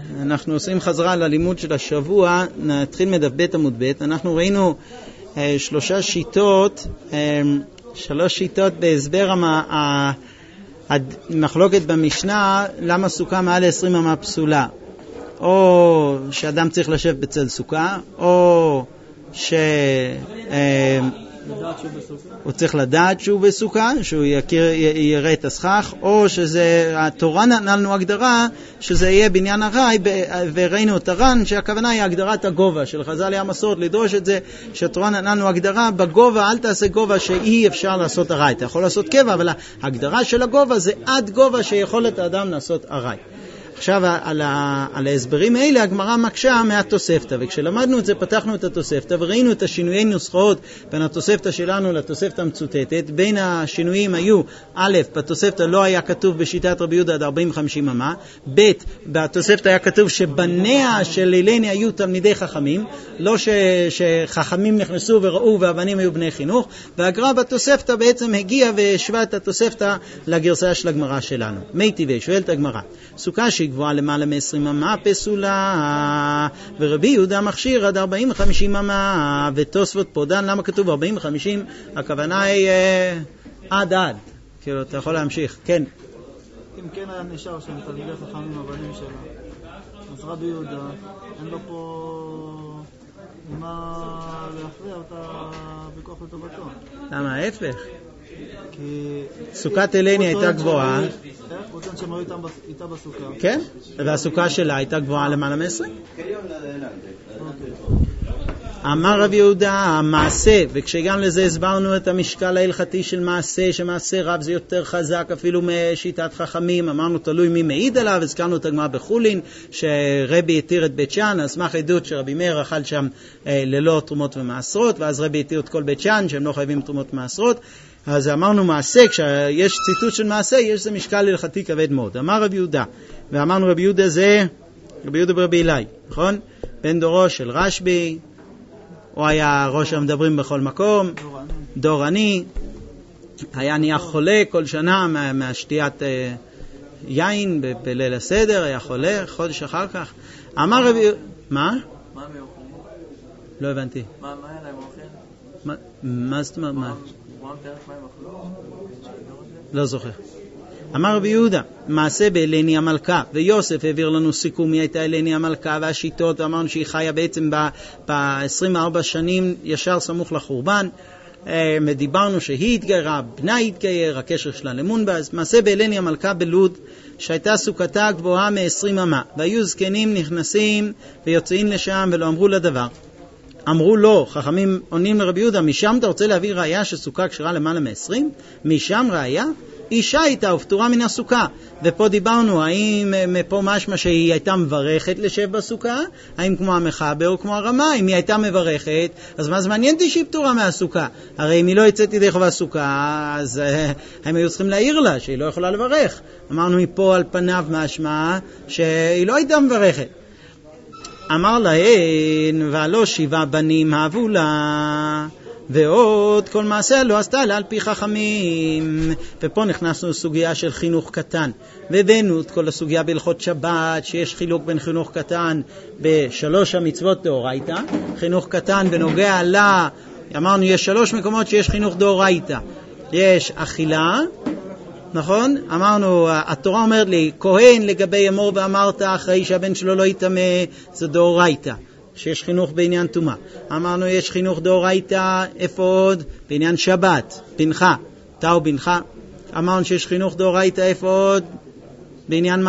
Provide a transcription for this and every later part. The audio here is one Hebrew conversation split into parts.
אנחנו עושים חזרה ללימוד של השבוע, נתחיל מדף ב' עמוד ב'. אנחנו ראינו שלוש שיטות בהסבר המחלוקת במשנה, למה סוכה מעל 20 אמה פסולה. או שאדם צריך לשבת בצל סוכה, או הוא צריך לדעת שהוא בסוכה, שהוא יראה את הסכך, או שזה, התורה נתנה לנו הגדרה שזה יהיה בניין ארעי, וראינו את הר"ן שהכוונה היא הגדרת הגובה של חז"ל המסורת, לדרוש את זה שהתורה נתנה לנו הגדרה בגובה, אל תעשה גובה שאי אפשר לעשות ארעי, אתה יכול לעשות קבע, אבל ההגדרה של הגובה זה עד גובה שיכולת האדם לעשות ארעי. עכשיו, על ההסברים האלה הגמרא מקשה מהתוספתא, וכשלמדנו את זה פתחנו את התוספתא וראינו את השינויי נוסחאות בין התוספתא שלנו לתוספתא המצוטטת. בין השינויים היו, א', בתוספתא לא היה כתוב בשיטת רבי יהודה עד 40-50 אמה, ב', בתוספתא היה כתוב שבניה של הלני היו תלמידי חכמים, לא שחכמים נכנסו וראו והבנים היו בני חינוך, והגר"א בתוספתא בעצם הגיע והשווה את התוספתא לגרסה של הגמרא שלנו. מי טבעי, שואלת הגמרא, סוכה שהיא גבוהה למעלה מ-20 אמה פסולה, ורבי יהודה מכשיר עד 40-50 אמה, ותוספות פה דן, למה כתוב 40-50? הכוונה היא עד. כאילו, אתה יכול להמשיך. כן. אם כן היה נשאר שם תלמידי חכמים הבנים שלה, אז רבי יהודה, אין לו פה מה להכריע אותה בכוח לטובתו. למה ההפך? כי סוכת הלני הייתה גבוהה. הוא טוען שהם היו איתה בסוכה. כן, והסוכה שלה הייתה גבוהה למעלה מ-20. אמר רבי יהודה, המעשה, וכשגם לזה הסברנו את המשקל ההלכתי של מעשה, שמעשה רב זה יותר חזק אפילו משיטת חכמים, אמרנו תלוי מי מעיד עליו, הזכרנו את הגמרא בחולין, שרבי התיר את בית שאן, על סמך עדות שרבי מאיר אכל שם ללא תרומות ומעשרות, ואז רבי התיר את כל בית שאן, שהם לא חייבים תרומות ומעשרות. אז אמרנו מעשה, כשיש ציטוט של מעשה, יש זה משקל הלכתי כבד מאוד. אמר רבי יהודה, ואמרנו רבי יהודה זה רבי יהודה ברבי אלי, נכון? בן דורו של רשב"י, הוא היה ראש המדברים בכל מקום, דורני, היה נהיה חולה כל שנה מהשתיית יין בליל הסדר, היה חולה חודש אחר כך. אמר רבי יהודה, מה? מה הם אוכלים? לא הבנתי. מה היה להם אוכל? מה זאת אומרת? מה? לא לא זוכר. אמר רבי יהודה, מעשה בהלני המלכה, ויוסף העביר לנו סיכום מי הייתה הלני המלכה והשיטות, ואמרנו שהיא חיה בעצם ב-24 שנים ישר סמוך לחורבן, ודיברנו שהיא התגיירה, בנה התגייר, הקשר שלה למונבז. מעשה בהלני המלכה בלוד, שהייתה סוכתה גבוהה מ-20 אמה, והיו זקנים נכנסים ויוצאים לשם ולא אמרו לדבר. אמרו לו, חכמים עונים לרבי יהודה, משם אתה רוצה להביא ראיה שסוכה כשרה למעלה מ-20? משם ראיה? אישה הייתה ופטורה מן הסוכה. ופה דיברנו, האם מפה משמע שהיא הייתה מברכת לשב בסוכה? האם כמו המחבר או כמו הרמה? אם היא הייתה מברכת, אז מה זה מעניין אותי שהיא פטורה מהסוכה? הרי אם היא לא יצאת ידי חובה סוכה, אז הם היו צריכים להעיר לה שהיא לא יכולה לברך. אמרנו מפה על פניו משמע שהיא לא הייתה מברכת. אמר להן, ועלו 7 בנים אהבו לה, ועוד כל מעשה לא עשתה לה על פי חכמים. ופה נכנסנו לסוגיה של חינוך קטן, והבאנו את כל הסוגיה בהלכות שבת, שיש חילוק בין חינוך קטן ב3 המצוות דאורייתא, חינוך קטן בנוגע לה, אמרנו יש 3 מקומות שיש חינוך דאורייתא, יש אכילה, נכון? אמרנו, התורה אומרת לי, כהן לגבי אמור ואמרת אחרי שהבן שלו לא יטמא, זה דאורייתא, שיש חינוך בעניין טומאה. אמרנו, יש חינוך דאורייתא, איפה עוד? בעניין שבת, בנך, תאו בנך. אמרנו שיש חינוך דאורייתא, איפה עוד? בעניין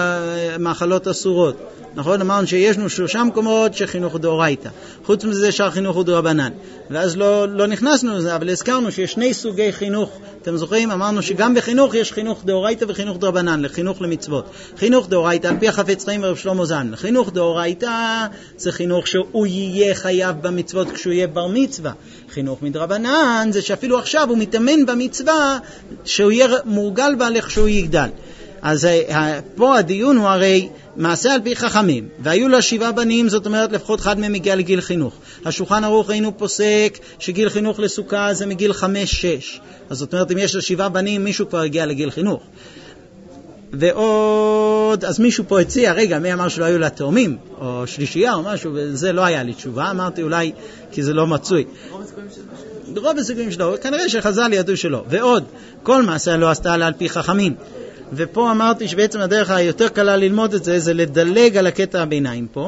מאכלות אסורות. נכון? אמרנו שישנו 3 מקומות שחינוך דאורייתא. חוץ מזה שהחינוך הוא דרבנן. ואז לא נכנסנו לזה, אבל הזכרנו שיש 2 סוגי חינוך. אתם זוכרים? אמרנו שגם בחינוך יש חינוך דאורייתא וחינוך דרבנן, לחינוך למצוות. חינוך דאורייתא על פי החפץ חיים ורב שלמה זן. חינוך דאורייתא זה חינוך שהוא יהיה חייב במצוות כשהוא יהיה בר מצווה. חינוך מדרבנן זה שאפילו עכשיו הוא מתאמן במצווה שהוא יהיה מורגל בה לכשהוא יגדל. אז פה הדיון הוא הרי מעשה על פי חכמים, והיו לה 7 בנים, זאת אומרת לפחות אחד מהם הגיע לגיל חינוך. השולחן ערוך ראינו פוסק שגיל חינוך לסוכה זה מגיל 5-6, אז זאת אומרת אם יש לה 7 בנים מישהו כבר הגיע לגיל חינוך. ועוד ועוד, אז מישהו פה הציע, רגע, מי אמר שלא היו לה תאומים, או שלישייה או משהו, וזה לא היה לי תשובה, אמרתי אולי כי זה לא מצוי. רוב הסיכויים שלו, כנראה שחז"ל ידעו שלא. ועוד, כל מעשה לא עשתה לה על פי חכמים. ופה אמרתי שבעצם הדרך היותר קלה ללמוד את זה, זה לדלג על הקטע הביניים פה.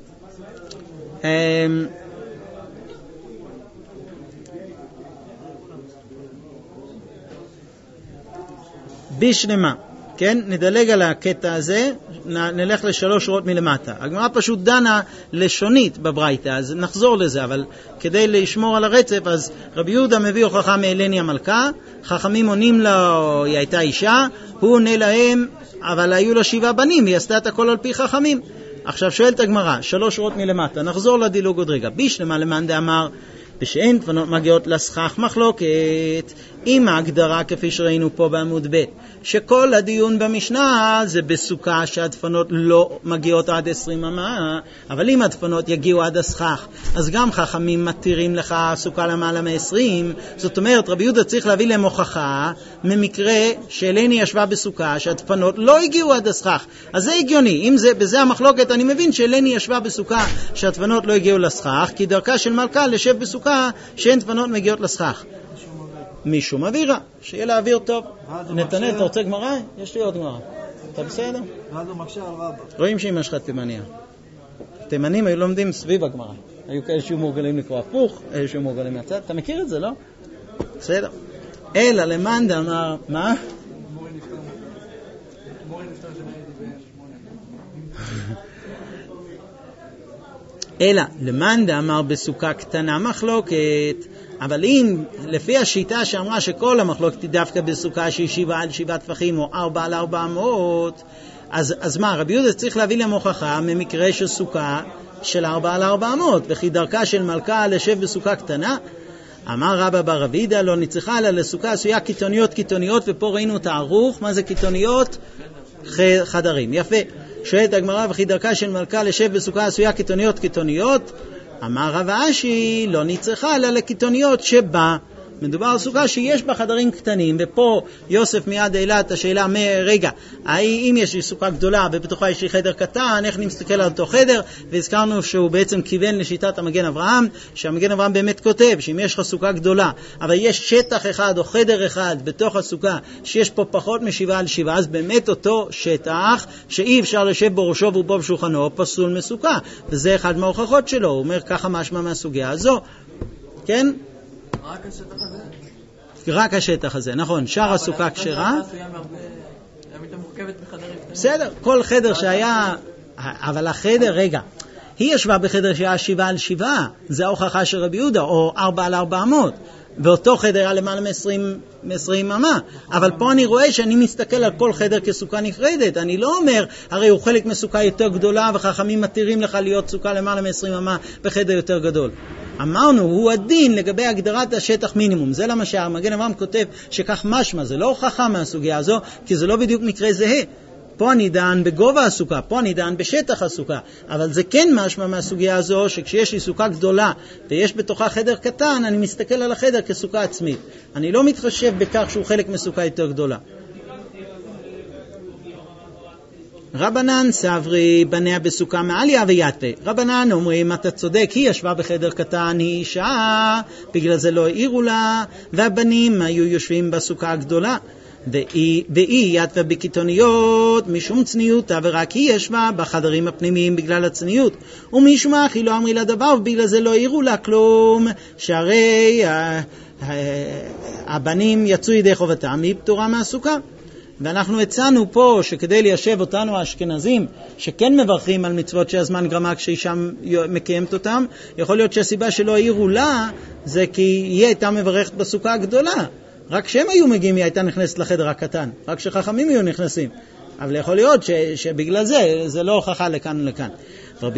בשלמה, כן? נדלג על הקטע הזה, נלך לשלוש שורות מלמטה. הגמרא פשוט דנה לשונית בברייתא, אז נחזור לזה, אבל כדי לשמור על הרצף, אז רבי יהודה מביא הוכחה מאלני המלכה, חכמים עונים לו, היא הייתה אישה, הוא עונה להם, אבל היו לה 7 בנים, היא עשתה את הכל על פי חכמים. עכשיו שואלת הגמרא, 3 שורות מלמטה, נחזור לדילוג עוד רגע. בשלמה למאן דאמר, ושאין דפנות מגיעות לסכך מחלוקת, עם ההגדרה כפי שראינו פה בעמוד ב', שכל הדיון במשנה זה בסוכה שהדפנות לא מגיעות עד 20 אמה, אבל אם הדפנות יגיעו עד הסכך, אז גם חכמים מתירים לך סוכה למעלה מ-20, זאת אומרת רבי יהודה צריך להביא להם הוכחה ממקרה שאלני ישבה בסוכה שהדפנות לא הגיעו עד הסכך, אז זה הגיוני, אם זה, בזה המחלוקת אני מבין שאלני ישבה בסוכה שהדפנות לא הגיעו לסכך, כי דרכה של מלכה לשב בסוכה שאין דפנות מגיעות לסכך. מישהו אווירה, שיהיה לה אוויר טוב. נתנאל, אתה רוצה גמרא? יש לי עוד גמרא. אתה בסדר? ואז הוא מקשה על רבא. רואים שאמא שלך תימניה. תימנים היו לומדים סביב הגמרא. היו כאלה שהיו מורגלים לקרוא הפוך, אלה שהיו מורגלים מהצד. אתה מכיר את זה, לא? בסדר. אלא למאן דאמר, מה? מורי נפטר שמיידי ב-8. אלא למאן דאמר בסוכה קטנה מחלוקת, אבל אם לפי השיטה שאמרה שכל המחלוקת היא דווקא בסוכה שהיא 7 על 7 טפחים או 4 על 400, אז מה, רבי יהודה צריך להביא להם הוכחה ממקרה של סוכה של 4 על 400, וכי דרכה של מלכה לשב בסוכה קטנה? אמר רבא בר אבידע, לא נצטרך אלא לסוכה עשויה קיתוניות, ופה ראינו את הערוך, מה זה קיתוניות? חדרים, יפה. שואלת הגמרא, וכי דרכה של מלכה לשב בסוכה עשויה קיתוניות, אמר רב אשי, לא נצטרך אלא לקיתוניות שבה. מדובר על סוכה שיש בה חדרים קטנים, ופה יוסף מיד העלה את השאלה, רגע, אם יש לי סוכה גדולה ובתוכה יש לי חדר קטן, איך אני מסתכל על אותו חדר? והזכרנו שהוא בעצם כיוון לשיטת המגן אברהם, שהמגן אברהם באמת כותב שאם יש לך סוכה גדולה, אבל יש שטח אחד או חדר אחד בתוך הסוכה שיש פה פחות מ7 על 7, אז באמת אותו שטח שאי אפשר לשב בו ראשו ובו בשולחנו, פסול מסוכה, וזה אחד מההוכחות שלו. הוא אומר ככה משמע מהסוגיה הזו, כן? רק השטח הזה? רק השטח הזה, נכון. שאר הסוכה כשרה. בסדר, כל חדר שהיה, אבל החדר, רגע, היא ישבה בחדר שהיה 7 על 7, זה ההוכחה של רבי יהודה, או 4 על 400, ואותו חדר היה למעלה מ-20 אמה. אבל פה אני רואה שאני מסתכל על כל חדר כסוכה נפרדת. אני לא אומר, הרי הוא חלק מסוכה יותר גדולה, וחכמים מתירים לך להיות סוכה למעלה מ-20 אמה בחדר יותר גדול. אמרנו, הוא הדין לגבי הגדרת השטח מינימום. זה למה שהמגן אברהם כותב שכך משמע, זה לא הוכחה מהסוגיה הזו, כי זה לא בדיוק מקרה זהה. פה אני דן בגובה הסוכה, פה אני דן בשטח הסוכה, אבל זה כן משמע מהסוגיה הזו, שכשיש לי סוכה גדולה ויש בתוכה חדר קטן, אני מסתכל על החדר כסוכה עצמית. אני לא מתחשב בכך שהוא חלק מסוכה יותר גדולה. רבנן סברי בניה בסוכה מעליה ויתפה. רבנן אומרים, אתה צודק, היא ישבה בחדר קטן, היא אישה, בגלל זה לא העירו לה, והבנים היו יושבים בסוכה הגדולה. והיא יתפה בקיתוניות משום צניותה, ורק היא ישבה בחדרים הפנימיים בגלל הצניעות, ומשום מה היא לא אמרי לה דבר, ובגלל זה לא העירו לה כלום, שהרי הבנים יצאו ידי חובתם, היא פטורה מהסוכה. ואנחנו הצענו פה שכדי ליישב אותנו האשכנזים שכן מברכים על מצוות שהזמן גרמה כשאישה מקיימת אותם, יכול להיות שהסיבה שלא העירו לה זה כי היא הייתה מברכת בסוכה הגדולה, רק שהם היו מגיעים היא הייתה נכנסת לחדר הקטן, רק שחכמים היו נכנסים, אבל יכול להיות שבגלל זה לא הוכחה לכאן ולכאן.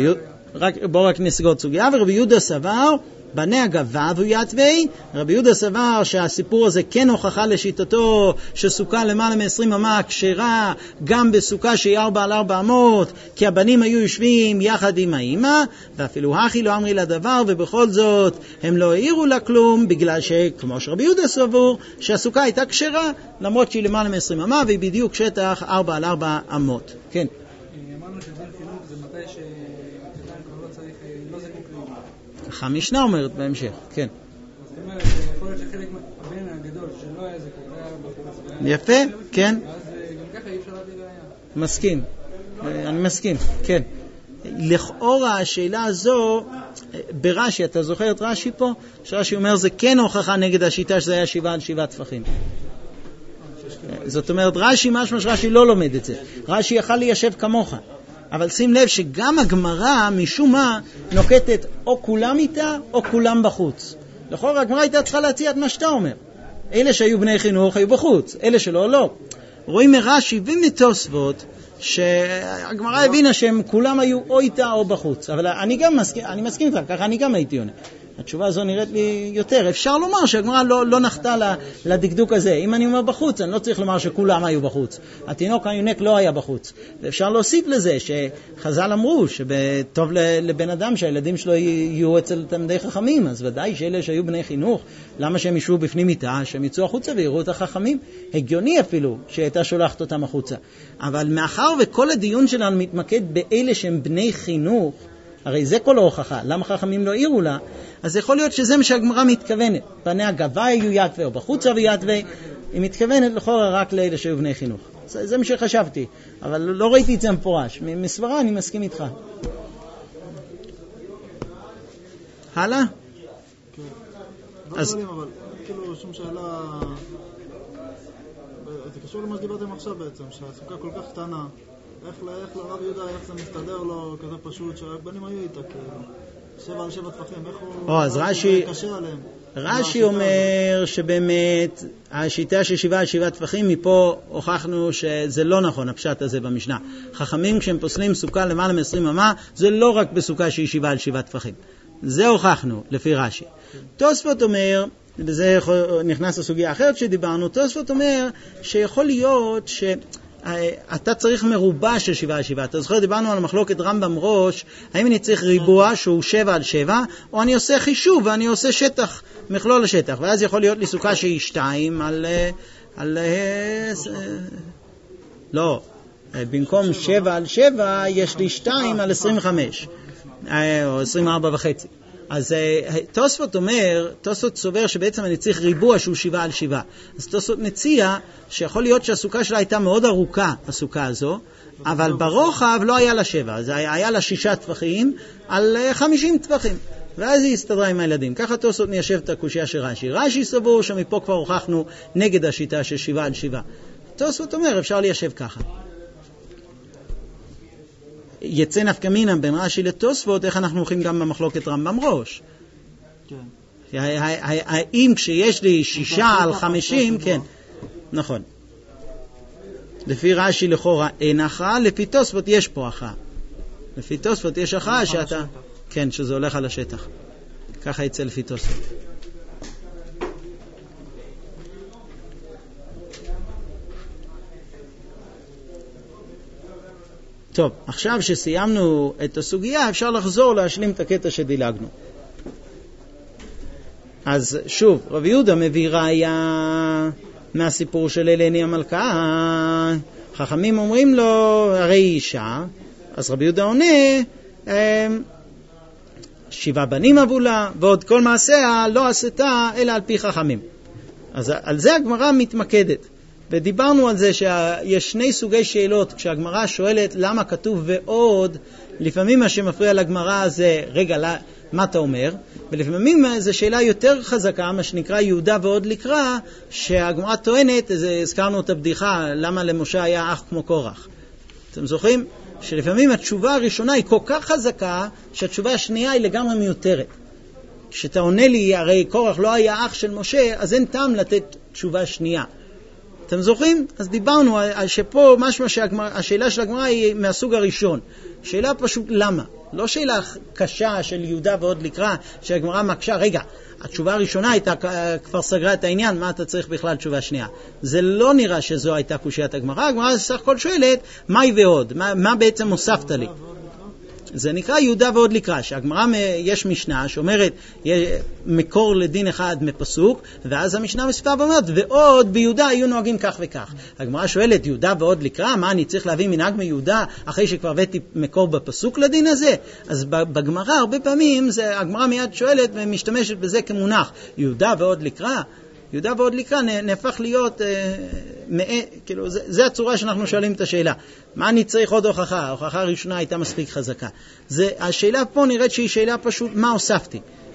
בואו רק נסגור סוגיה. ורבי יהודה סבר, בניה גבה והוא יתווי. רבי יהודה סבר שהסיפור הזה כן הוכחה לשיטתו שסוכה למעלה מ-20 אמה כשרה גם בסוכה שהיא 4 על 400, כי הבנים היו יושבים יחד עם האמא, ואפילו הכי לא אמרי לדבר, ובכל זאת הם לא העירו לה כלום, בגלל שכמו שרבי יהודה סבור שהסוכה הייתה כשרה למרות שהיא למעלה מ-20 אמה והיא בדיוק שטח 4 על 4 אמות. כן. אמרנו שדין חינוך זה מתי שאדם כבר לא צריך, לא זקוק לאמא. ככה המשנה אומרת בהמשך, כן. זאת אומרת, יכול להיות שחלק מהבן הגדול שלא היה זקוק, היה בחוץ. יפה, כן. אז גם ככה אי אפשר להביא ראיה. מסכים, אני מסכים, כן. לכאורה השאלה הזו, ברש"י, אתה זוכר את רש"י פה? שרש"י אומר זה כן הוכחה נגד השיטה שזה היה 7 על 7 טפחים. זאת אומרת, רש"י משמע שרש"י לא לומד את זה. רש"י יכל ליישב כמוך. אבל שים לב שגם הגמרא משום מה נוקטת או כולם איתה או כולם בחוץ. לכאורה הגמרא הייתה צריכה להציע את מה שאתה אומר. אלה שהיו בני חינוך היו בחוץ, אלה שלא, לא. רואים מרש"י ומתוספות שהגמרא הבינה שהם כולם היו או איתה או בחוץ. אבל אני מסכים איתך, ככה אני גם הייתי עונה. התשובה הזו נראית לי יותר. אפשר לומר שהגמרא לא נחתה לדקדוק הזה. אם אני אומר בחוץ, אני לא צריך לומר שכולם היו בחוץ. התינוק היונק לא היה בחוץ. ואפשר להוסיף לזה שחז"ל אמרו שטוב לבן אדם שהילדים שלו יהיו אצל תלמידי חכמים, אז ודאי שאלה שהיו בני חינוך, למה שהם ישבו בפנים איתה, שהם יצאו החוצה ויראו את החכמים? הגיוני אפילו שהייתה שולחת אותם החוצה. אבל מאחר וכל הדיון שלנו מתמקד באלה שהם בני חינוך, הרי זה כל ההוכחה, למה חכמים לא העירו לה, אז יכול להיות שזה מה שהגמרא מתכוונת. פניה גבה היו יתווי או בחוצה ויתווי, היא מתכוונת לכאורה רק לאלה שהיו בני חינוך. זה מה שחשבתי, אבל לא ראיתי את זה מפורש. מסברה אני מסכים איתך. הלאה? כן. אז... אבל כאילו שום שאלה... זה קשור למה שדיברתם עכשיו בעצם, שהסוכה כל כך קטנה. איך לרב יהודה, איך זה מסתדר לו כזה פשוט, שהבנים היו איתה כאילו. 7 על 7 טפחים, איך הוא... אז רש"י... קשה עליהם. רש"י אומר שבאמת השיטה של 7 על 7 טפחים, מפה הוכחנו שזה לא נכון, הפשט הזה במשנה. חכמים כשהם פוסלים סוכה למעלה מ-20 אמה, זה לא רק בסוכה שהיא 7 על 7 טפחים. זה הוכחנו לפי רש"י. תוספות אומר, וזה נכנס לסוגיה אחרת שדיברנו, תוספות אומר שיכול להיות אתה צריך מרובע של 7 על 7. אתה זוכר, דיברנו על המחלוקת רמב"ם ראש, האם אני צריך ריבוע שהוא 7 על 7, או אני עושה חישוב ואני עושה שטח, מכלול השטח, ואז יכול להיות לי סוכה שהיא 2 על לא, במקום 7 על 7 יש לי 2 על 25, או 24 וחצי. אז תוספות אומר, תוספות סובר שבעצם אני צריך ריבוע שהוא 7 על 7. אז תוספות מציע שיכול להיות שהסוכה שלה הייתה מאוד ארוכה, הסוכה הזו, אבל ברוחב לא היה לה 7. אז היה לה 6 טפחים על 50 טפחים. ואז היא הסתדרה עם הילדים. ככה תוספות מיישב את הקושיה של רש"י. רש"י סבור שמפה כבר הוכחנו נגד השיטה של 7 על 7. תוספות אומר אפשר ליישב ככה. יצא נפקא מינה בין רש"י לתוספות, איך אנחנו הולכים גם במחלוקת רמב"ם ראש. כן. האם כשיש לי 6 על 50, כן, נכון. לפי רש"י לכאורה אין הכרעה, לפי תוספות יש פה הכרעה. לפי תוספות יש הכרעה שאתה, כן, שזה הולך על השטח. ככה יצא לפי תוספות. טוב, עכשיו שסיימנו את הסוגיה, אפשר לחזור להשלים את הקטע שדילגנו. אז שוב, רבי יהודה מביא ראיה מהסיפור של אלני המלכה. חכמים אומרים לו, הרי אישה, אז רבי יהודה עונה, 7 בנים אבו לה, ועוד כל מעשיה לא עשתה אלא על פי חכמים. אז על זה הגמרא מתמקדת. ודיברנו על זה שיש 2 סוגי שאלות. כשהגמרא שואלת למה כתוב ועוד, לפעמים מה שמפריע לגמרא זה רגע, מה אתה אומר? ולפעמים זו שאלה יותר חזקה, מה שנקרא יהודה ועוד לקרא, שהגמרא טוענת, הזכרנו את הבדיחה, למה למשה היה אח כמו קורח. אתם זוכרים? שלפעמים התשובה הראשונה היא כל כך חזקה, שהתשובה השנייה היא לגמרי מיותרת. כשאתה עונה לי, הרי קורח לא היה אח של משה, אז אין טעם לתת תשובה שנייה. אתם זוכרים? אז דיברנו שפה משמע שהשאלה של הגמרא היא מהסוג הראשון. שאלה פשוט למה? לא שאלה קשה של יהודה ועוד לקרא, שהגמרא מקשה, רגע, התשובה הראשונה הייתה כבר סגרה את העניין, מה אתה צריך בכלל תשובה שנייה? זה לא נראה שזו הייתה קושיית הגמרא, הגמרא סך הכל שואלת, מהי ועוד? מה בעצם הוספת לי? זה נקרא יהודה ועוד לקרא, שהגמרא יש משנה שאומרת מקור לדין אחד מפסוק, ואז המשנה מספר ואומרת, ועוד ביהודה היו נוהגים כך וכך. הגמרא שואלת, יהודה ועוד לקרא, מה אני צריך להביא מנהג מיהודה אחרי שכבר הבאתי מקור בפסוק לדין הזה? אז בגמרא הרבה פעמים הגמרא מיד שואלת ומשתמשת בזה כמונח, יהודה ועוד לקרא. יהודה ועוד לקרא נהפך להיות, כאילו, זה הצורה שאנחנו שואלים את השאלה. מה אני צריך עוד הוכחה? ההוכחה הראשונה הייתה מספיק חזקה. השאלה פה נראית שהיא שאלה פשוט, מה הוספתי?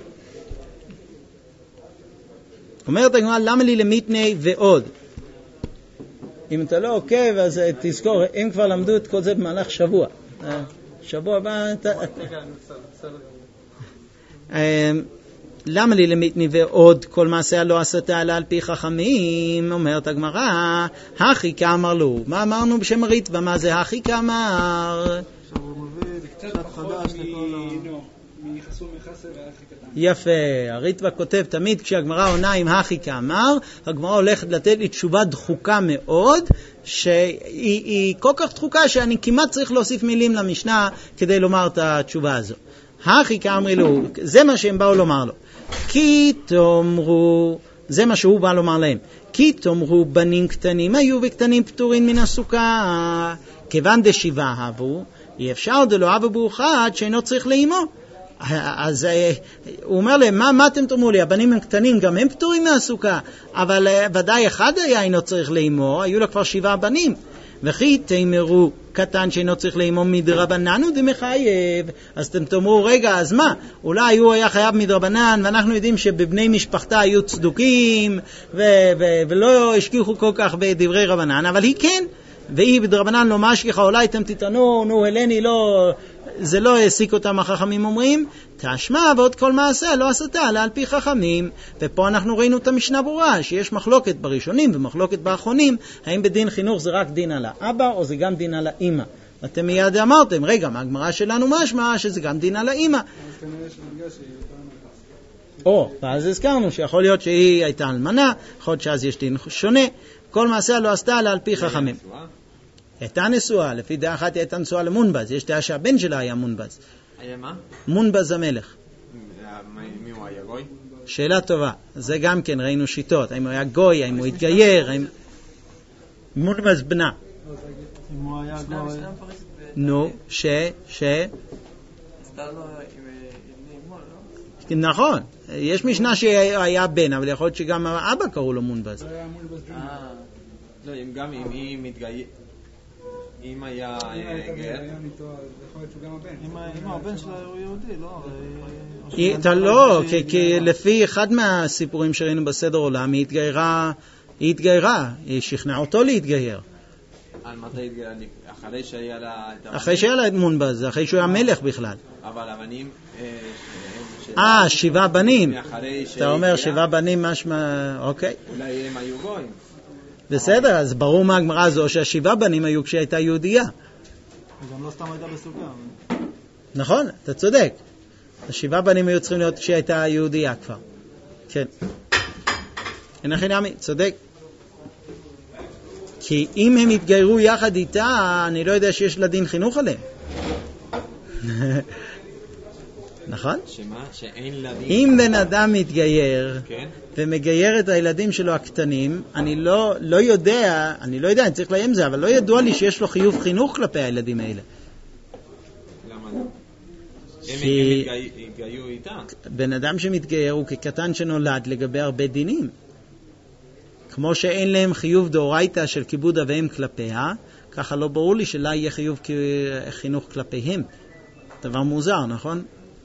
אומרת הגמרא, למה לי למיתני ועוד? אם אתה לא עוקב, אז תזכור, הם כבר למדו את כל זה במהלך שבוע. שבוע הבא... למה לי למיתני ועוד כל מעשה לא עשתה על פי חכמים? אומרת הגמרא, הכי כאמר לו. מה אמרנו בשם הריטב"א? מה זה הכי כאמר? עכשיו הוא מביא קצת חדש לכל מחסום מחסר והכי קטן. יפה, הריטב"א כותב תמיד כשהגמרא עונה עם הכי כאמר, הגמרא הולכת לתת לי תשובה דחוקה מאוד, שהיא כל כך דחוקה שאני כמעט צריך להוסיף מילים למשנה כדי לומר את התשובה הזו. הכי כאמרי לו, זה מה שהם באו לומר לו. כי תאמרו, זה מה שהוא בא לומר להם, כי תאמרו בנים קטנים היו וקטנים פטורים מן הסוכה, כיוון דשבעה הבו, אי אפשר דלא אבו באחד שאינו צריך לאימו. אז הוא אומר להם, מה אתם תאמרו לי? הבנים הם קטנים, גם הם פטורים מהסוכה, אבל ודאי אחד היה אינו צריך לאימו, היו לו כבר 7 בנים. וכי תאמרו קטן שאינו צריך לאימו מדרבנן ודמחייב. אז אתם תאמרו, רגע, אז מה? אולי הוא היה חייב מדרבנן, ואנחנו יודעים שבבני משפחתה היו צדוקים, ולא השכיחו כל כך בדברי רבנן, אבל היא כן. והיא בדרבנן לא משכיחה, אולי אתם תטענו, נו, אלני לא, זה לא העסיק אותם החכמים אומרים, תשמע ועוד כל מעשה לא עשתה לה על פי חכמים. ופה אנחנו ראינו את המשנה ברורה, שיש מחלוקת בראשונים ומחלוקת באחרונים, האם בדין חינוך זה רק דין על האבא או זה גם דין על האמא. אתם מיד אמרתם, רגע, מה הגמרא שלנו משמע שזה גם דין על האמא. אז כנראה שבגלל שהיא ואז הזכרנו שיכול להיות שהיא הייתה אלמנה, יכול להיות שאז יש דין שונה, כל מעשה לא עשתה לה על פי חכמים. הייתה נשואה, לפי דעה אחת היא הייתה נשואה למונבז, יש דעה שהבן שלה היה מונבז. היה מה? מונבז המלך. מי הוא היה גוי? שאלה טובה, זה גם כן ראינו שיטות, האם הוא היה גוי, האם הוא התגייר, מונבז בנה. אם הוא היה גוי... נו, נכון, יש משנה שהיה בן, אבל יכול להיות שגם האבא קראו לו מונבז. לא, גם אם היא מתגייר, אם היה גר, אם הבן שלה הוא יהודי, לא? אתה לא, כי לפי אחד מהסיפורים שראינו בסדר עולם, היא התגיירה, היא שכנעה אותו להתגייר. על מתי התגייר? אחרי שהיה לה... אחרי שהיה לה את מונבז, אחרי שהוא היה מלך בכלל. אבל הבנים... 7 בנים. אתה אומר 7 בנים משמע, אוקיי. אולי הם היו גויים. בסדר, אז ברור מהגמרא הזו שה7 בנים היו כשהייתה יהודייה. וגם לא סתם הייתה בסוכה. נכון, אתה צודק. 7 בנים היו צריכים להיות כשהייתה יהודייה כבר. כן. אין הכי נעמי, צודק. כי אם הם התגיירו יחד איתה, אני לא יודע שיש לה דין חינוך עליהם. נכון? שמה? שאין לה דין. אם בן אדם מתגייר, כן? ומגייר את הילדים שלו הקטנים, אני לא יודע, אני צריך להם זה, אבל לא ידוע לי שיש לו חיוב חינוך כלפי הילדים האלה. למה? הם התגיירו איתה. בן אדם שמתגייר הוא כקטן שנולד לגבי הרבה דינים. כמו שאין להם חיוב דאורייתא של כיבוד אביהם כלפיה, ככה לא ברור לי שלה יהיה חיוב חינוך כלפיהם. דבר מוזר, נכון?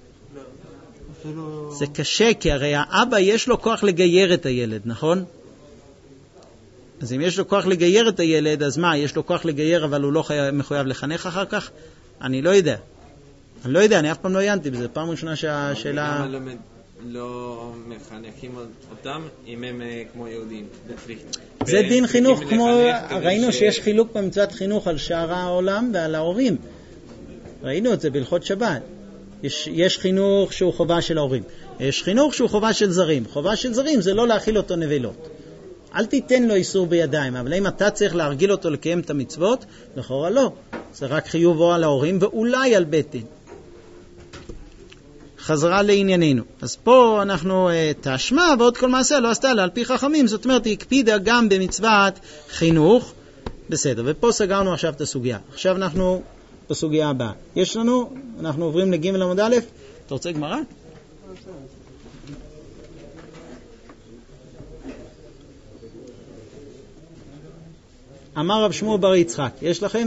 זה קשה, כי הרי האבא יש לו כוח לגייר את הילד, נכון? אז אם יש לו כוח לגייר את הילד, אז מה, יש לו כוח לגייר אבל הוא לא מחויב לחנך אחר כך? אני לא יודע, אני אף פעם לא עיינתי בזה, פעם ראשונה שהשאלה... לא מחנכים אותם אם הם כמו יהודים. זה דין חינוך כמו, ראינו שיש חילוק במצוות חינוך על שאר העולם ועל ההורים. ראינו את זה בהלכות שבת. יש חינוך שהוא חובה של ההורים. יש חינוך שהוא חובה של זרים. חובה של זרים זה לא להאכיל אותו נבלות. אל תיתן לו איסור בידיים, אבל אם אתה צריך להרגיל אותו לקיים את המצוות, לכאורה לא. זה רק חיוב או על ההורים ואולי על בית דין. חזרה לענייננו. אז פה אנחנו תשמע ועוד כל מעשה לא עשתה לה על פי חכמים, זאת אומרת היא הקפידה גם במצוות חינוך. בסדר, ופה סגרנו עכשיו את הסוגיה. עכשיו אנחנו בסוגיה הבאה. יש לנו, אנחנו עוברים לג' עמוד א', אתה רוצה גמרא? אמר רב שמואל בר יצחק, יש לכם?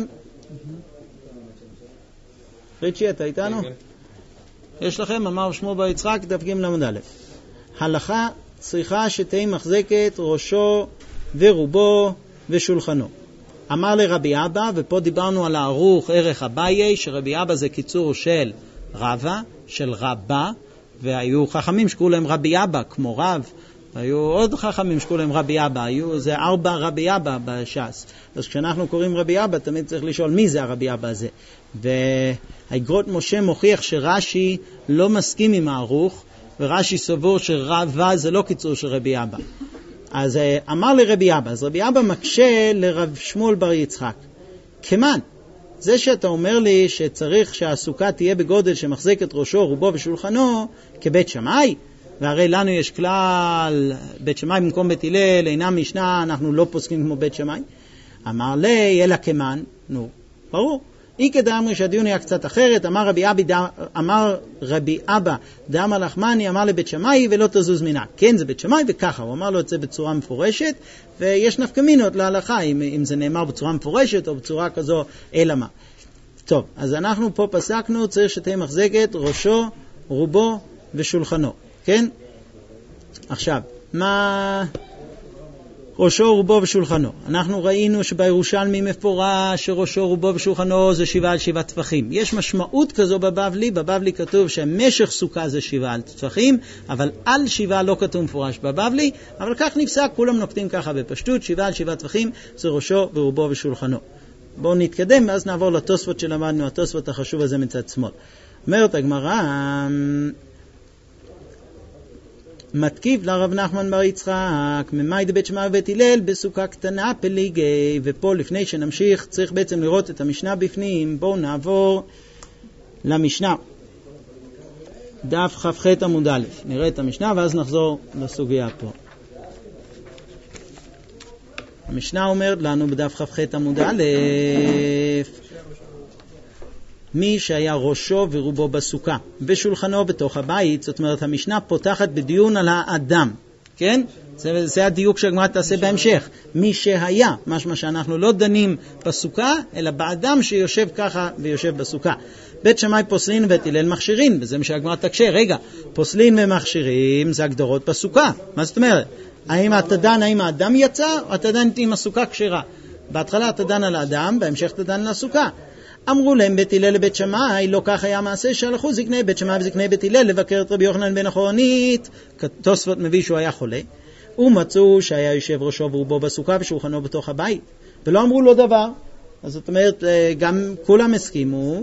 ריצ'י, אתה איתנו? יש לכם? אמר רב שמואל בר יצחק, דף ג' עמוד א'. הלכה צריכה שתהי מחזקת ראשו ורובו ושולחנו. אמר לרבי אבא, ופה דיברנו על הערוך ערך אביי, שרבי אבא זה קיצור של רבא, של רבא, והיו חכמים שקראו להם רבי אבא, כמו רב, היו עוד חכמים שקראו להם רבי אבא, זה 4 רבי אבא בש"ס. אז כשאנחנו קוראים רבי אבא, תמיד צריך לשאול מי זה הרבי אבא הזה. והאגרות משה מוכיח שרש"י לא מסכים עם הערוך, ורש"י סבור שרבא זה לא קיצור של רבי אבא. אז אמר לרבי אבא, אז רבי אבא מקשה לרב שמואל בר יצחק. כמן, זה שאתה אומר לי שצריך שהסוכה תהיה בגודל שמחזק את ראשו, רובו ושולחנו, כבית שמאי, והרי לנו יש כלל, בית שמאי במקום בית הלל, אינם משנה, אנחנו לא פוסקים כמו בית שמאי. אמר לי, אלא כמן, נו, ברור. אי כדאמרי שהדיון היה קצת אחרת, אמר רבי אבא, דאמר לחמני, אמר לבית שמאי ולא תזוז מינה. כן, זה בית שמאי וככה, הוא אמר לו את זה בצורה מפורשת, ויש נפקמינות להלכה, אם זה נאמר בצורה מפורשת או בצורה כזו, אלא מה. טוב, אז אנחנו פה פסקנו, צריך שתהיה מחזקת ראשו, רובו ושולחנו. כן? עכשיו, מה ראשו, רובו ושולחנו? אנחנו ראינו שבירושלמי מפורש שראשו, רובו ושולחנו זה 7 על 7 טפחים. יש משמעות כזו בבבלי כתוב שמשך סוכה זה 7 על טפחים, אבל על 7 לא כתוב מפורש בבבלי, אבל כך נפסק, כולם נוקטים ככה בפשטות, 7 על 7 טפחים זה ראשו ורובו ושולחנו. בואו נתקדם, ואז נעבור לתוספות שלמדנו, התוספות החשוב הזה מצד שמאל. אומרת הגמרא, מתקיף לרב נחמן בר יצחק, ממאי דבית שמאי ובית הלל בסוכה קטנה פליגי. ופה לפני שנמשיך צריך בעצם לראות את המשנה בפנים. בואו נעבור למשנה, דף כ"ח עמוד א', נראה את המשנה ואז נחזור לסוגיה פה. המשנה אומרת לנו בדף כ"ח עמוד א', מי שהיה ראשו ורובו בסוכה ושולחנו בתוך הבית, זאת אומרת המשנה פותחת בדיון על האדם, כן? זה הדיוק שהגמרא תעשה בהמשך. מי שהיה, משמע שאנחנו לא דנים בסוכה, אלא באדם שיושב ככה ויושב בסוכה. בית שמאי פוסלין ובית הלל מכשירין, וזה מה שהגמרא תקשה. רגע, פוסלין ומכשירים זה הגדרות בסוכה. מה זאת אומרת? האם אתה דן, האם האדם יצא, או אתה דן עם הסוכה כשרה? בהתחלה אתה דן על האדם, בהמשך אתה דן על הסוכה. אמרו להם בית הלל לבית שמאי, לא כך היה מעשה שהלכו זקני בית שמאי וזקני בית הלל לבקר את רבי יוחנן בן החורנית, תוספות מביא שהוא היה חולה, ומצאו שהיה יושב ראשו ורובו בסוכה ושולחנו בתוך הבית, ולא אמרו לו דבר. אז זאת אומרת, גם כולם הסכימו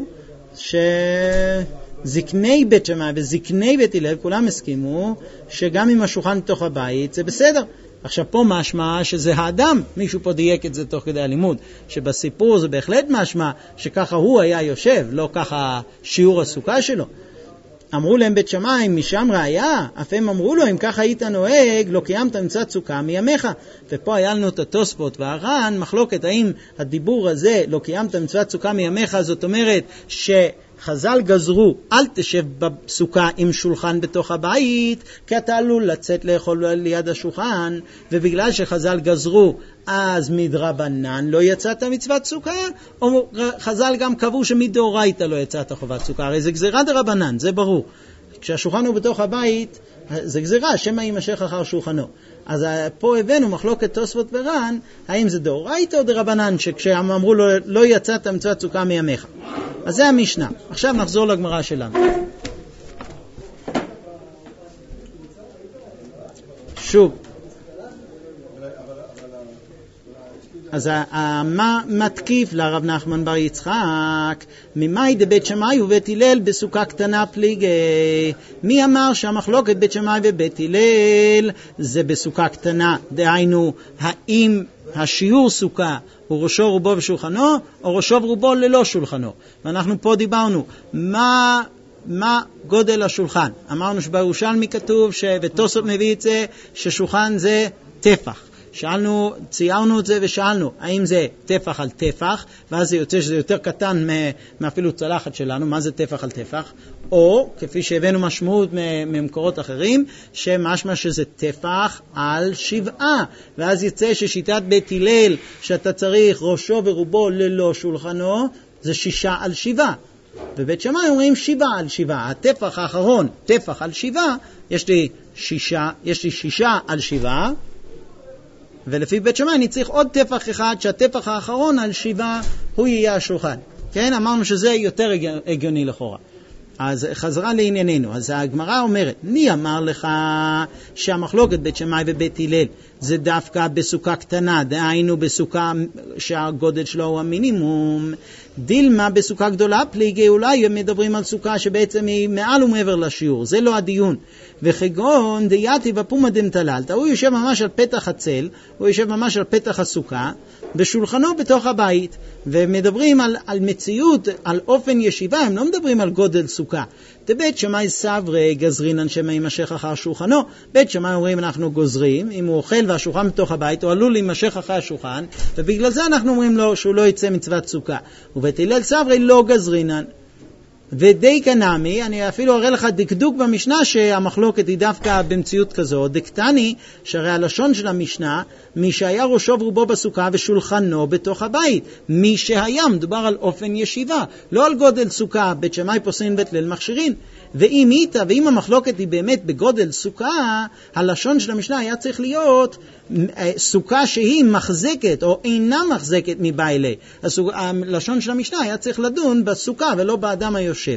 שזקני בית שמאי וזקני בית הלל, כולם הסכימו שגם אם השולחן בתוך הבית זה בסדר. עכשיו פה משמע שזה האדם, מישהו פה דייק את זה תוך כדי הלימוד, שבסיפור זה בהחלט משמע שככה הוא היה יושב, לא ככה שיעור הסוכה שלו. אמרו להם בית שמאי, משם ראיה, אף הם אמרו לו, אם ככה היית נוהג, לא קיימת מצוות סוכה מימיך. ופה היה לנו את התוספות והר"ן, מחלוקת האם הדיבור הזה, לא קיימת מצוות סוכה מימיך, זאת אומרת חז"ל גזרו, אל תשב בסוכה עם שולחן בתוך הבית, כי אתה עלול לצאת לאכול ליד השולחן, ובגלל שחז"ל גזרו, אז מדרבנן לא יצאת מצוות סוכה, או חז"ל גם קבעו שמדאורייתא לא יצאת חובת סוכה, הרי זה גזירה דרבנן, זה ברור. כשהשולחן הוא בתוך הבית, זה גזירה, שמא יימשך אחר שולחנו. אז פה הבאנו מחלוקת תוספות ור"ן, האם זה דאורייתא או דרבנן, שכשהם אמרו לו לא יצאת מצוות סוכה מימיך. אז זה המשנה. עכשיו נחזור לגמרא שלנו. שוב, אז מה מתקיף לרב נחמן בר יצחק? ממאי דבית שמאי ובית הלל בסוכה קטנה פליגי. מי אמר שהמחלוקת בית שמאי ובית הלל זה בסוכה קטנה? דהיינו, האם השיעור סוכה הוא ראשו רובו ושולחנו, או ראשו רובו ללא שולחנו? ואנחנו פה דיברנו, מה גודל השולחן? אמרנו שבירושלמי כתוב, ותוספות מביא את זה, ששולחן זה טפח. ציירנו את זה ושאלנו, האם זה טפח על טפח, ואז זה יוצא שזה יותר קטן מאפילו צלחת שלנו, מה זה טפח על טפח? או, כפי שהבאנו משמעות ממקורות אחרים, שמשמע שזה טפח על 7, ואז יצא ששיטת בית הלל, שאתה צריך ראשו ורובו ללא שולחנו, זה 6 על 7. בבית שמאי אומרים 7 על 7, הטפח האחרון, טפח על 7, יש לי 6 על 7, ולפי בית שמאי אני צריך עוד טפח אחד, שהטפח האחרון על 7 הוא יהיה השולחן. כן, אמרנו שזה יותר הגיוני לכאורה. אז חזרה לענייננו. אז הגמרא אומרת, מי אמר לך שהמחלוקת בית שמאי ובית הלל זה דווקא בסוכה קטנה, דהיינו בסוכה שהגודל שלו הוא המינימום? דילמה בסוכה גדולה פליגי, אולי הם מדברים על סוכה שבעצם היא מעל ומעבר לשיעור, זה לא הדיון. וכגון דייתי בפומה דמתללת, הוא יושב ממש על פתח הצל, הוא יושב ממש על פתח הסוכה, בשולחנו בתוך הבית, ומדברים על מציאות, על אופן ישיבה, הם לא מדברים על גודל סוכה. בית שמאי סברי גזרינן שמא יימשך אחר שולחנו, בית שמאי אומרים אנחנו גוזרים, אם הוא אוכל והשולחן בתוך הבית, הוא עלול להימשך אחר השולחן, ובגלל זה אנחנו אומרים לו שהוא לא יצא מצוות סוכה. ובית הלל סברי לא גזרינן. ודי קנמי, אני אפילו אראה לך דקדוק במשנה שהמחלוקת היא דווקא במציאות כזו, דקטני, שהרי הלשון של המשנה, מי שהיה ראשו ורובו בסוכה ושולחנו בתוך הבית, מי שהיה, מדובר על אופן ישיבה, לא על גודל סוכה, בית שמאי פוסלין בית ליל מכשירין. ואם המחלוקת היא באמת בגודל סוכה, הלשון של המשנה היה צריך להיות סוכה שהיא מחזקת או אינה מחזקת מבעילי. הלשון של המשנה היה צריך לדון בסוכה ולא באדם היושב.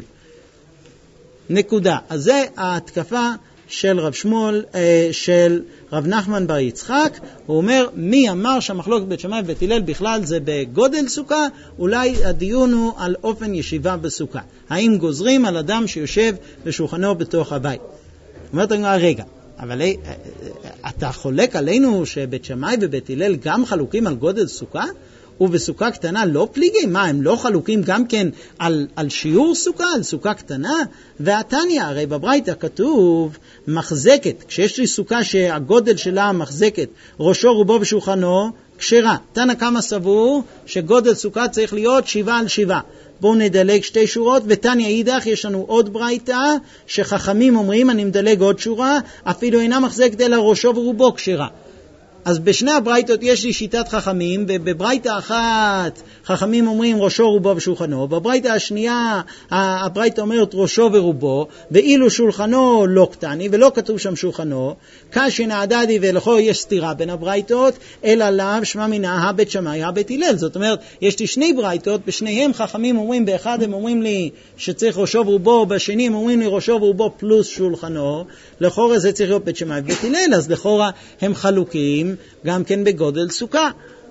נקודה. אז זה ההתקפה של רב שמואל, של רב נחמן בר יצחק. הוא אומר, מי אמר שהמחלוקת בית שמאי ובית הלל בכלל זה בגודל סוכה? אולי הדיון הוא על אופן ישיבה בסוכה. האם גוזרים על אדם שיושב בשולחנו בתוך הבית? אומרת הגמרא, רגע, אבל אתה חולק עלינו שבית שמאי ובית הלל גם חלוקים על גודל סוכה? ובסוכה קטנה לא פליגי? מה, הם לא חלוקים גם כן על שיעור סוכה, על סוכה קטנה? והתניא, הרי בברייתא כתוב מחזקת, כשיש לי סוכה שהגודל שלה מחזקת, ראשו רובו ושולחנו, כשרה. תנא קמא סבור שגודל סוכה צריך להיות 7 על 7. בואו נדלג 2 שורות, ותניא אידך יש לנו עוד ברייתא שחכמים אומרים אני מדלג עוד שורה, אפילו אינה מחזקת אלא ראשו ורובו כשרה. אז בשני הברייתות יש לי שיטת חכמים, ובברייתא אחת חכמים אומרים ראשו רובו ושולחנו, בברייתא השנייה הברייתא אומרת ראשו ורובו, ואילו שולחנו לא קטני ולא כתוב שם שולחנו, קשי נעדדי ולכו יש סתירה בין הברייתות, אלא לאו שמע מינה הבית שמאי הבית הלל. זאת אומרת, יש לי 2 ברייתות, בשניהם חכמים אומרים, באחד הם אומרים לי שצריך ראשו ורובו, בשני הם אומרים לי ראשו ורובו פלוס שולחנו, לכאורה זה צריך להיות בית שמאי ובית הלל, אז לכאורה הם חלוקים גם כן בגודל סוכה.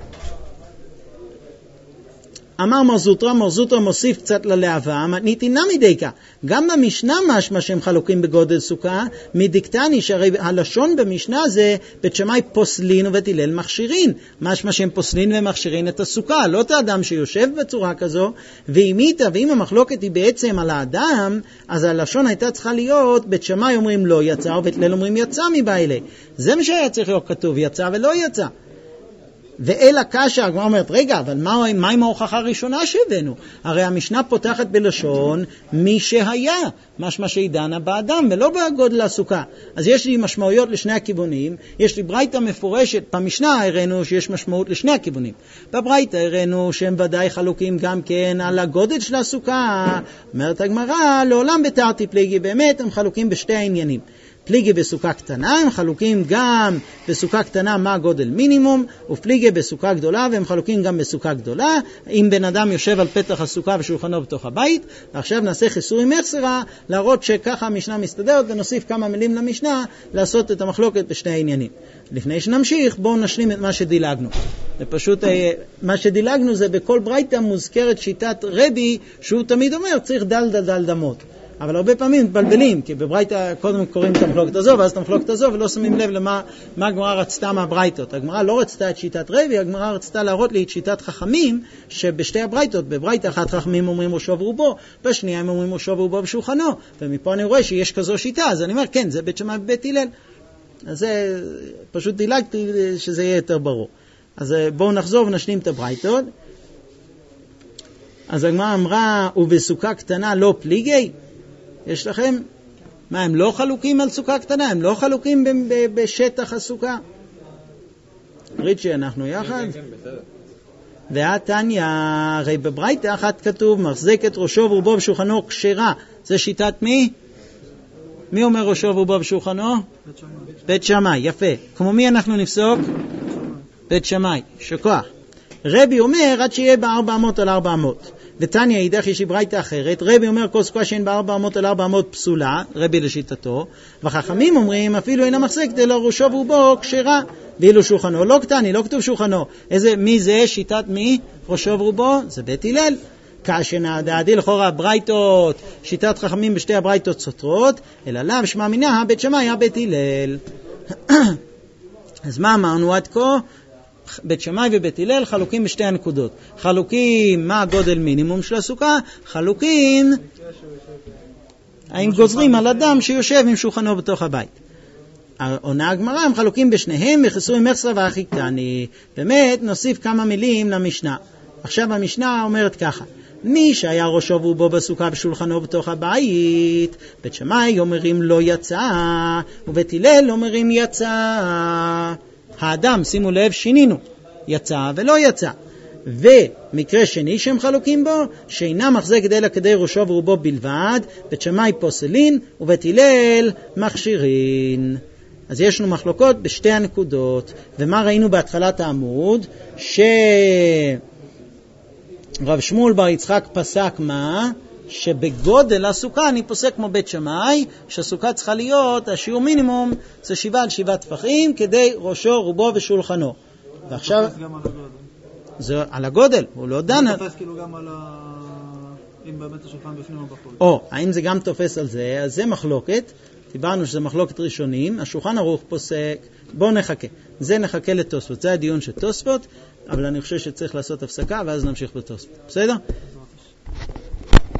אמר מר זוטרא מוסיף קצת ללהבה, מתניתינא מדייקה. גם במשנה משמע שהם חלוקים בגודל סוכה, מדיקטני, שהרי הלשון במשנה זה בית שמאי פוסלין ובית הלל מכשירין. משמע שהם פוסלין ומכשירין את הסוכה, לא את האדם שיושב בצורה כזו. ואם המחלוקת היא בעצם על האדם, אז הלשון הייתה צריכה להיות, בית שמאי אומרים לא יצא, ובית הלל אומרים יצא מבעילי. זה מה שהיה צריך להיות כתוב, יצא ולא יצא. ואלה קשה, הגמרא אומרת, רגע, אבל מה עם ההוכחה הראשונה שהבאנו? הרי המשנה פותחת בלשון מי שהיה, משמע שהיא דנה באדם ולא בגודל הסוכה. אז יש לי משמעויות לשני הכיוונים, יש לי ברייתא מפורשת, במשנה הראינו שיש משמעות לשני הכיוונים. בברייתא הראינו שהם ודאי חלוקים גם כן על הגודל של הסוכה. אומרת הגמרא, לעולם בתרתי פליגי, באמת הם חלוקים בשתי העניינים. פליגי בסוכה קטנה, הם חלוקים גם בסוכה קטנה מה גודל מינימום, ופליגי בסוכה גדולה, והם חלוקים גם בסוכה גדולה. אם בן אדם יושב על פתח הסוכה ושולחנו בתוך הבית, ועכשיו נעשה חיסורים מחסרה, להראות שככה המשנה מסתדרת, ונוסיף כמה מילים למשנה, לעשות את המחלוקת בשני העניינים. לפני שנמשיך, בואו נשלים את מה שדילגנו. ופשוט מה שדילגנו זה בכל ברייתא מוזכרת שיטת רבי, שהוא תמיד אומר צריך דל דמות. אבל הרבה פעמים מתבלבלים, כי בברייתא קודם קוראים את המחלוקת הזו, ואז את המחלוקת הזו, ולא שמים לב למה הגמרא רצתה מהברייתות. הגמרא לא רצתה את שיטת רבי, הגמרא רצתה להראות לי את שיטת חכמים, שבשתי הברייתות, בברייתא אחת חכמים אומרים ראשו ורובו, בשנייה הם אומרים ראשו ורובו ושולחנו, ומפה אני רואה שיש כזו שיטה, אז אני אומר, כן, זה בית שמאי ובית הלל. אז זה, פשוט דילגתי שזה יהיה יותר ברור. אז בואו נחזור ונשלים את הברייתות. אז הגמרא אמרה, ובסוכה קטנה לא פליגי? יש לכם? מה, הם לא חלוקים על סוכה קטנה? הם לא חלוקים בשטח הסוכה? ריצ'י, אנחנו יחד? והתניא, הרי בברייתא אחת כתוב, מחזק את ראשו ורובו ושולחנו כשרה. זה שיטת מי? מי אומר ראשו ורובו ושולחנו? בית שמאי, יפה. כמו מי אנחנו נפסוק? בית שמאי, שכוח. רבי אומר, עד שיהיה ב-400 על 400. ותניא יידך יש ברייתא אחרת, רבי אומר כל סוכה שאין ב-400 על 400 פסולה, רבי לשיטתו, וחכמים אומרים אפילו אינה מחזקת אלא ראשו ורובו כשרה, ואילו שולחנו לא קטני, לא כתוב שולחנו. מי זה? שיטת מי? ראשו ורובו? זה בית הלל. כשנעדי לכאורה ברייתות, שיטת חכמים בשתי הברייתות סותרות, אלא לאו שמע מיניה בית שמאי בית הלל. אז מה אמרנו עד כה? בית שמאי ובית הלל חלוקים בשתי הנקודות. חלוקים מה הגודל מינימום של הסוכה, חלוקים האם גוזרים על אדם שיושב עם שולחנו בתוך הבית. עונה הגמרא, הם חלוקים בשניהם בחיסורים מחסרה והכי קטני. באמת נוסיף כמה מילים למשנה. עכשיו המשנה אומרת ככה, מי שהיה ראשו ורובו בסוכה ושולחנו בתוך הבית, בית שמאי אומרים לא יצא, ובית הלל אומרים יצא. האדם, שימו לב, שינינו, יצא ולא יצא. ומקרה שני שהם חלוקים בו, שאינה מחזקת אלא כדי ראשו ורובו בלבד, בית שמאי פוסלין ובית הלל מכשירין. אז יש לנו מחלוקות בשתי הנקודות. ומה ראינו בהתחלת העמוד? רב שמואל בר יצחק פסק מה? שבגודל הסוכה אני פוסק כמו בית שמאי, שהסוכה צריכה להיות, השיעור מינימום זה 7 על 7 טפחים, כדי ראשו, רובו ושולחנו. ועכשיו... תופס גם על הגודל. זה על הגודל, הוא לא דן... זה תופס כאילו גם על אם באמת השולחן בפנים או בחוץ. האם זה גם תופס על זה? אז זה מחלוקת. דיברנו שזה מחלוקת ראשונים. השולחן ערוך פוסק. בואו נחכה. זה נחכה לתוספות. זה הדיון של תוספות, אבל אני חושב שצריך לעשות הפסקה, ואז נמשיך בתוספות. בסדר?